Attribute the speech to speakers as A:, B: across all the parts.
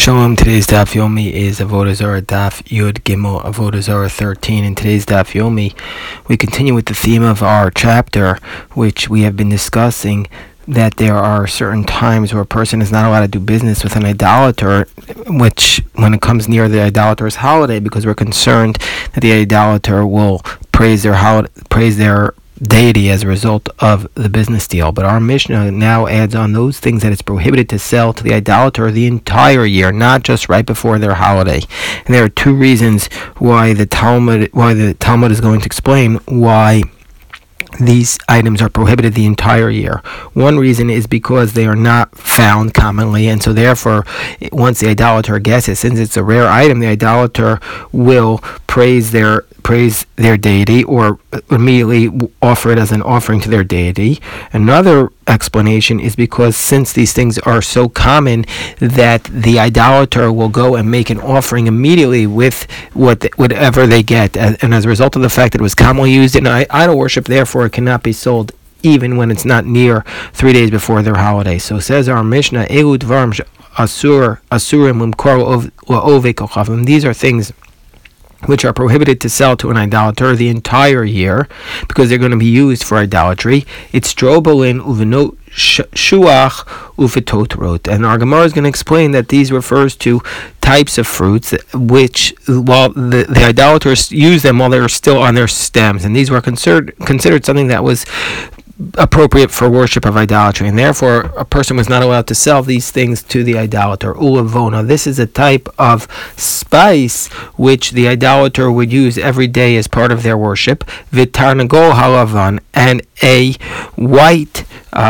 A: Shalom. Today's Daf Yomi is Avodah Zarah Daf Yud Gimel Avodah Zarah 13. In today's Daf Yomi, we continue with the theme of our chapter, which we have been discussing, that there are certain times where a person is not allowed to do business with an idolater, which when it comes near the idolater's holiday, because we're concerned that the idolater will praise their deity as a result of the business deal. But our Mishnah now adds on those things that it's prohibited to sell to the idolater the entire year, not just right before their holiday. And there are two reasons why the Talmud is going to explain why these items are prohibited the entire year. One reason is because they are not found commonly, and so therefore, once the idolater gets it, since it's a rare item, the idolater will praise their deity or immediately offer it as an offering to their deity. Another explanation is because since these things are so common that the idolater will go and make an offering immediately with whatever they get, and as a result of the fact that it was commonly used in idol worship, therefore it cannot be sold even when it's not near 3 days before their holiday. So says our Mishnah, Elu dvarim asurim limkor la'ovei kochavim. These are things which are prohibited to sell to an idolater the entire year because they're going to be used for idolatry. It's strobolin uvenot shuach ufetotrot. And our Gemara is going to explain that these refers to types of fruits which, while the idolaters use them while they're still on their stems, and these were considered something that was appropriate for worship of idolatry, and therefore a person was not allowed to sell these things to the idolater. Ulavona, this is a type of spice which the idolater would use every day as part of their worship. Vitarnagol halavan, and a white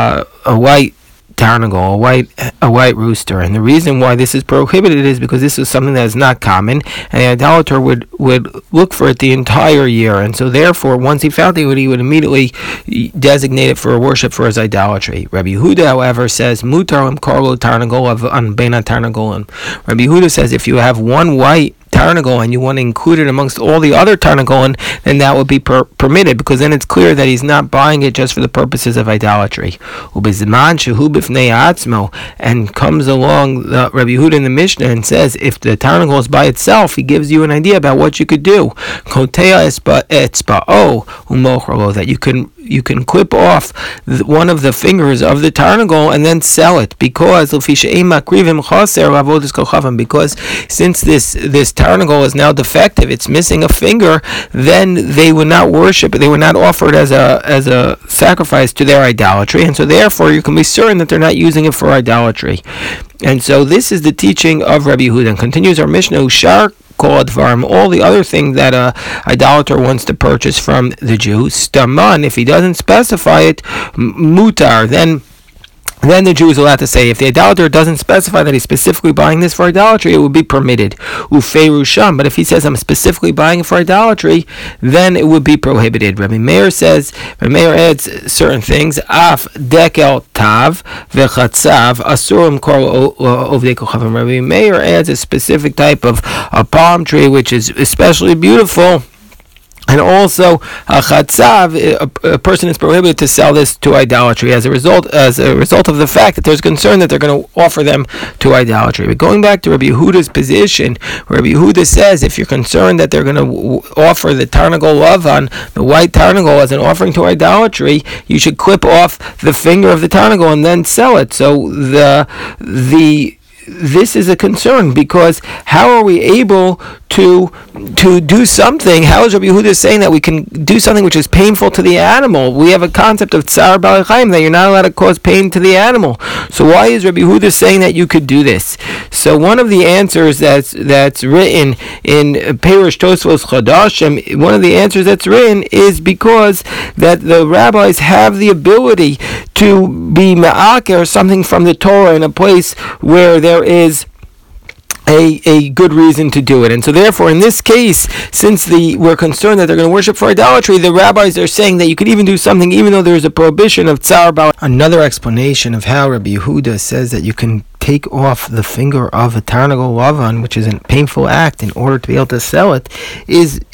A: tarnagol, a white rooster. And the reason why this is prohibited is because this is something that is not common, and the idolater would look for it the entire year, and so therefore once he found it, he would immediately designate it for worship for his idolatry. Rabbi Yehuda, however, says mutar limkor tarnagol an beina tarnagolim. Rabbi Yehuda says if you have one white tarnagol and you want to include it amongst all the other tarnagolin, then that would be permitted, because then it's clear that he's not buying it just for the purposes of idolatry. And comes along Rabbi Yehuda in the Mishnah and says if the tarnagol is by itself, he gives you an idea about what you could do. That you can clip off one of the fingers of the tarnagol and then sell it, because since this tarnagol is now defective, it's missing a finger, then they would not worship it, they would not offer it as a sacrifice to their idolatry, and so therefore you can be certain that they're not using it for idolatry. And so this is the teaching of Rabbi Yehuda. And continues our Mishnah, Ushar all the other things that a idolater wants to purchase from the Jew, staman, if he doesn't specify it, mutar, then the Jew is allowed to say, if the idolater doesn't specify that he's specifically buying this for idolatry, it would be permitted. Ufeirusham, but if he says, I'm specifically buying it for idolatry, then it would be prohibited. Rabbi Meir adds certain things. Af dekel tav vechatzav asurim kol ovdei kochavim. Rabbi Meir adds a specific type of a palm tree which is especially beautiful. And also, a person is prohibited to sell this to idolatry as a result of the fact that there's concern that they're going to offer them to idolatry. But going back to Rabbi Yehuda's position, Rabbi Yehuda says if you're concerned that they're going to offer the tarnagol lavan, the white tarnagol, as an offering to idolatry, you should clip off the finger of the tarnagol and then sell it. So this is a concern, because how are we able to do something? How is Rabbi Yehuda saying that we can do something which is painful to the animal? We have a concept of tsar b'alei chayim, that you're not allowed to cause pain to the animal. So why is Rabbi Yehuda saying that you could do this? So one of the answers that's written in Perush Tosfos Chadashim, one of the answers that's written is because that the rabbis have the ability to be ma'aker something from the Torah in a place where there is a good reason to do it. And so therefore, in this case, since we're concerned that they're going to worship for idolatry, the rabbis are saying that you could even do something even though there's a prohibition of tsar b'alei. Another explanation of how Rabbi Yehuda says that you can take off the finger of a tarnagol lavan, which is a painful act, in order to be able to sell it, is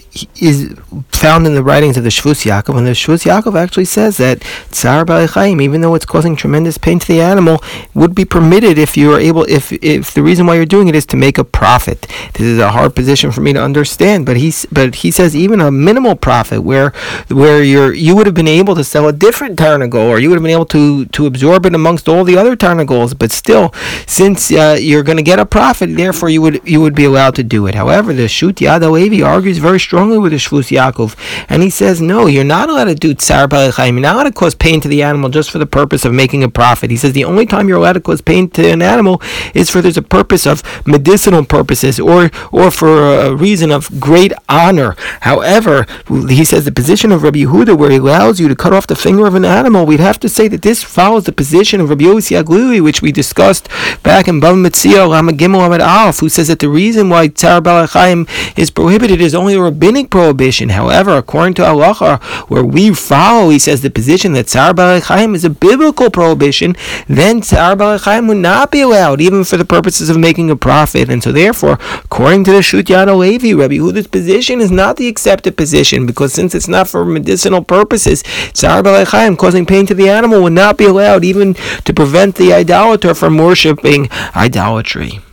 A: is found in the writings of the Shvus Yaakov, and the Shvus Yaakov actually says that Tsar Ba'alei Chayim, even though it's causing tremendous pain to the animal, would be permitted if you are able, if the reason why you're doing it is to make a profit. This is a hard position for me to understand, but he says even a minimal profit where you would have been able to sell a different tarnagol, or you would have been able to absorb it amongst all the other tarnagols, but still, since you're going to get a profit, therefore you would be allowed to do it. However, the Shut Yad HaLevi argues very strongly with the Shvus Yaakov, and he says, no, you're not allowed to do Tsar Ba'alei Chayim. You're not allowed to cause pain to the animal just for the purpose of making a profit. He says the only time you're allowed to cause pain to an animal is for there's a purpose of medicinal purposes or for a reason of great honor. However, he says the position of Rabbi Yehuda, where he allows you to cut off the finger of an animal, we'd have to say that this follows the position of Rabbi Yossi Aglili, which we discussed back in Bava Metzia, Rama Gimel Amud Aleph, who says that the reason why Tsar Ba'alei Chayim is prohibited is only a rabbinic prohibition. However, according to Halacha, where we follow, he says the position that Tsar Ba'alei Chayim is a biblical prohibition, then Tsar Ba'alei Chayim would not be allowed, even for the purposes of making a profit. And so therefore, according to the Shut Yad HaLevi, Rabbi Yehuda's position is not the accepted position, because since it's not for medicinal purposes, Tsar Ba'alei Chayim causing pain to the animal would not be allowed, even to prevent the idolater from worshipping idolatry.